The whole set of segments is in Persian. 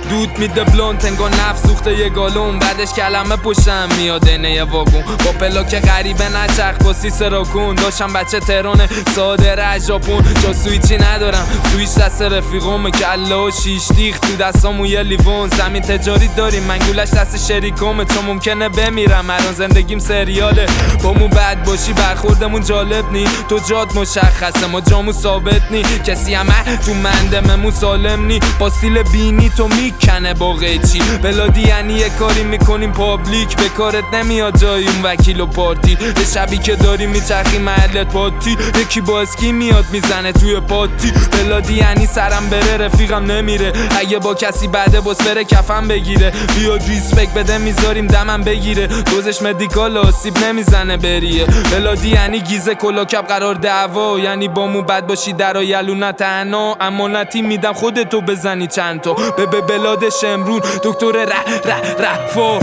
دود میده بلونت انگار نفس سوخته یه گالون، بعدش کلمه پشتم میاد اینه یه واگون با پلاک غریبه نچرخ با سی سراکون. داشتم بچه تهران ساده ژاپن، جا سویچی ندارم سویچ دست رفیقم، کله و شیش دیخ تو دستامو یه لیوان. زمین تجاری داریم منگولش دست شریکمه، چون ممکنه بمیرم الان زندگیم سریاله. با مو بد باشی برخوردمون جالب نی، تو جاد مشخصه ما جامو ثابت نی، کسی همه تو مندممون سالم نی، با سیل بینی تو میکنه با قیچی. بلادی یعنی یه کاری میکنیم پابلیک، به کارت نمیاد جای اون وکیل و پارتی، به شبی که داری میچرخی محلت پاتی، یکی با اسکی میاد میزنه توی پاتی. بلادی یعنی سرم بره رفیقم نمیره، اگه با کسی بعده باز بره کفم بگیره، بیاد ریسپکت بده میذاریم دمم بگیره، دوزش مدیکال آسیب نمیزنه بریه. بلادی یعنی گیزه کلاکب قرار دعوا، یعنی با مو بد باشی در یلو تنها، امانتی میدم خودتو بزنی چند تا به بلاد شمرون دکتر رفا.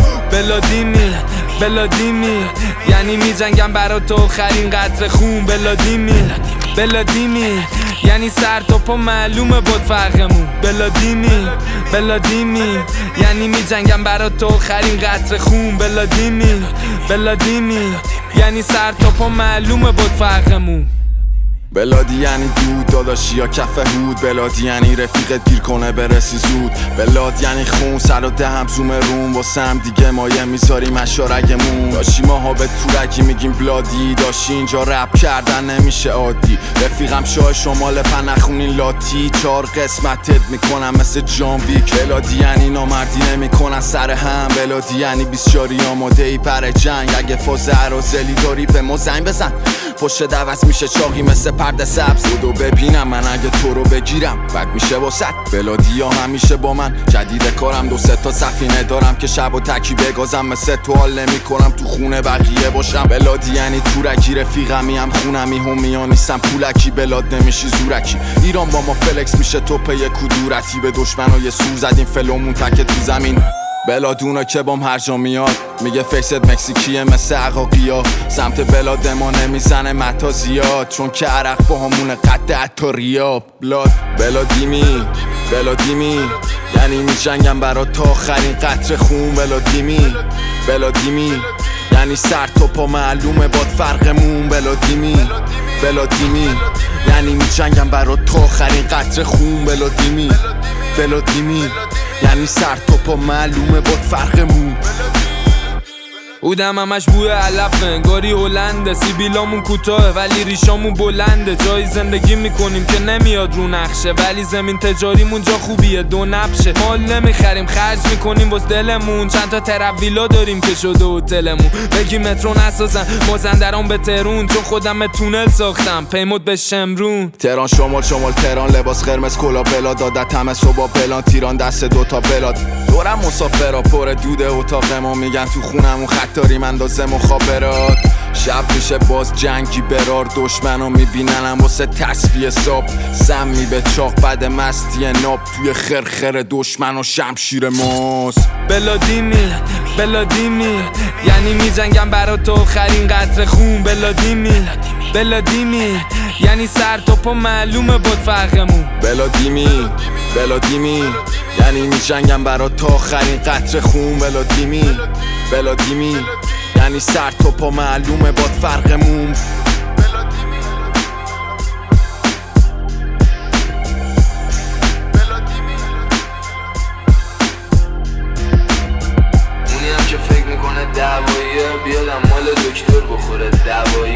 بلادیمی یعنی میجنگم برا تو آخرین قطره خون. بلادیمی یعنی سر تا پا معلومه باد فرقمون. بلادیمی یعنی میجنگم برا تو آخرین قطره خون. بلادیمی یعنی سر تا پا معلومه باد فرقمون. بلادی یعنی دود داداشی یا کف هود، بلادی یعنی رفیقت گیر کنه برسی زود، بلاد یعنی خون سر و دهم زوم روم، واسه هم دیگه مایه میذاریم اشارگمون. داشی ماها به تورکی میگیم بلادی، داشی اینجا رپ کردن نمیشه عادی، رفیقم شاه شمال پنخونین لاتی، 4 قسمتت میکنم مثل جان ویک. بلادی یعنی نامردی نمیکنن سر هم، بلادی یعنی بیسیاری آماده ای پر جنگ، اگه فاز عرازلی داری به ما زنگ بزن، پشت دوست میشه چاقی مثل پرده سبز، بودو ببینم من اگه تو رو بگیرم بد میشه واسط. بلادی ها همیشه با من جدید کارم، 2-3 تا سفینه دارم که شب و تکی بگازم، مثل تو حال نمی کنم تو خونه بقیه باشم. بلادی یعنی تورکی رفیقمی هم خونمی همیا نیستم پولکی، بلاد نمیشی زورکی، ایران با ما فلکس میشه تو پی کدورتی، به دشمنای سور زدیم فلومون تک تو زمین. بلادونا که بام هر جا میاد میگه فیست مکزیکیه مثل عقاقیا، سمت بلاد ما نمیزنه متا زیاد، چون که عرق با همونه قد حتی ریاب. بلادیمی یعنی میجنگم برا تا آخرین قطره خون. بلادیمی یعنی سر تا پا معلومه باد فرقمون. بلادیمی یعنی میجنگم برا تا آخرین قطره خون. بلادیمی یعنی سر تا پا معلومه باد فرقمون. اودم همش بوی علفه انگاری هلنده، سیبیلامون کوتاه ولی ریشامون بلنده، جایی زندگی میکنیم که نمیاد رو نقشه، ولی زمین تجاریمون جا خوبیه دو نبشه، مال نمیخریم خرج میکنیم واسه دلمون، چند تا ترابیلا داریم که شده هتلمون، بگی مترو نسازن مازندران به تهرون، چون خودم تونل ساختم پیمود به شمرون. تهران شمال تهران لباس قرمز کلا بلاد، عادت همه صبح پلان تیران دست 2 تا بلاد، دورم مسافرا پر دود اتاق ما، میگن تو خونمون داریم اندازه مخابرات، شب میشه باز جنگی برار، دشمنو میبیننم واسه تصفیه ساب، سمی به چاق بعد مستی ناب، توی خرخر دشمن و شمشیر ماست. بلادیمی یعنی میجنگم برا تو آخرین قطره خون. بلادیمی یعنی سر تا پا معلومه باد فرقمون. بلادیمی یعنی میجنگم برا تا آخرین قطره خون. بلادیمی یعنی سر تا پا معلومه باد فرقمون. اونی هم که فکر میکنه دعواییه بیادم مال دکتر بخوره دعوایی